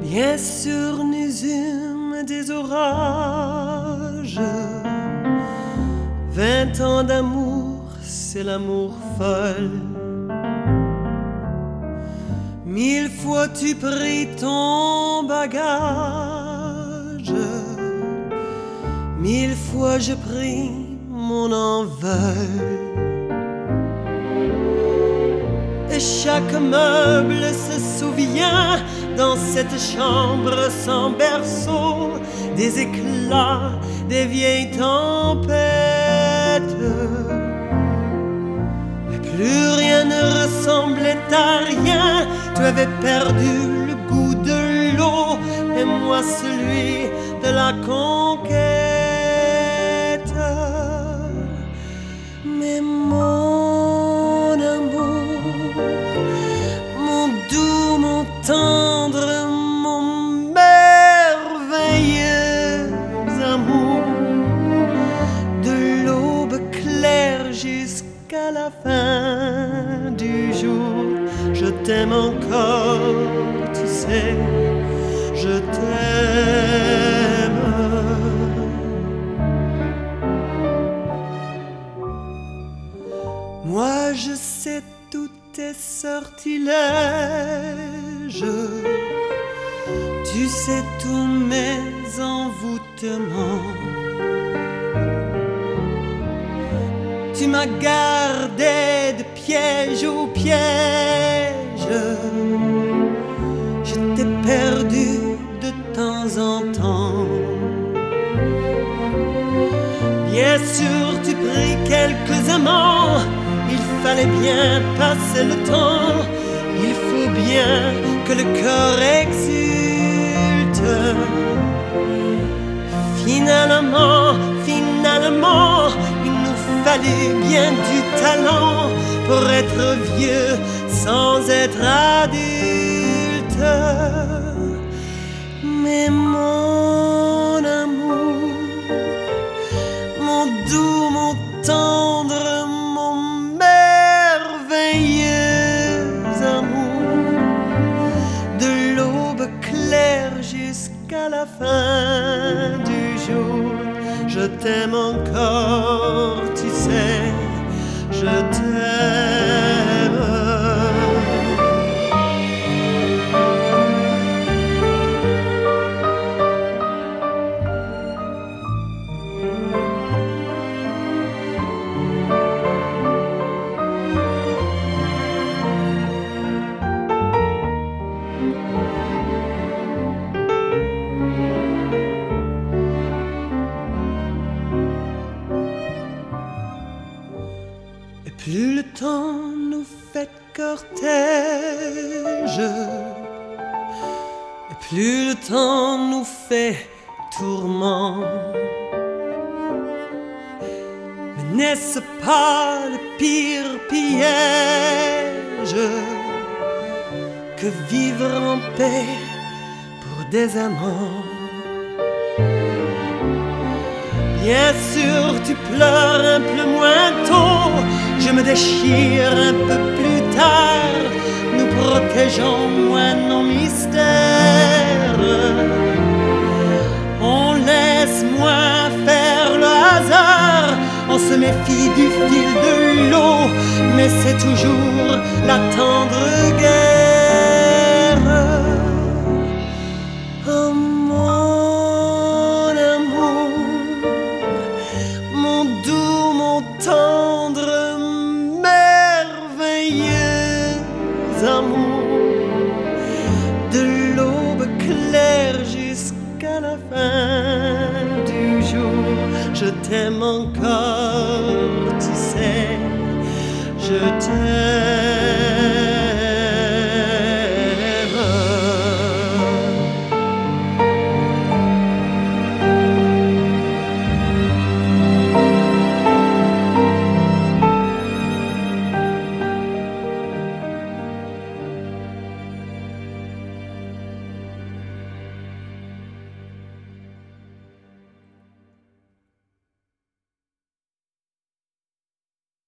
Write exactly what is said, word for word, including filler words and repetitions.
Bien sûr, nous eûmes des orages. Vingt ans d'amour, c'est l'amour folle. Mille fois tu pris ton bagage. Mille fois je pris mon envol. Et chaque meuble se souvient dans cette chambre sans berceau des éclats des vieilles tempêtes. Et plus rien ne ressemblait à rien. Tu avais perdu le goût de l'eau et moi celui de la conquête. Mais mon amour, mon doux, mon tendre, mon merveilleux amour, de l'aube claire jusqu'à la fin du jour, je t'aime encore, tu sais, je t'aime. Moi je sais tous tes sortilèges, tu sais tous mes envoûtements. Tu m'as gardé de piège au piège. Je t'ai perdu de temps en temps. Bien sûr, tu pris quelques amants. Il fallait bien passer le temps. Il faut bien que le corps exulte. Finalement, finalement, il nous fallut bien du talent pour être vieux sans être adulte. Mais mon amour, mon doux, mon tendre, mon merveilleux amour, de l'aube claire jusqu'à la fin du jour, je t'aime encore, tu sais, je t'aime. Plus le temps nous fait cortège, et plus le temps nous fait tourment. Mais n'est-ce pas le pire piège que vivre en paix pour des amants? Bien sûr, tu pleures un peu moins tôt, je me déchire un peu plus tard, nous protégeons moins nos mystères. On laisse moins faire le hasard, on se méfie du fil de l'eau, mais c'est toujours la tendre guerre. Oh, mon amour, mon doux, mon tendre, merveilleux amour, de l'aube claire jusqu'à la fin du jour, je t'aime encore, tu sais, je t'aime.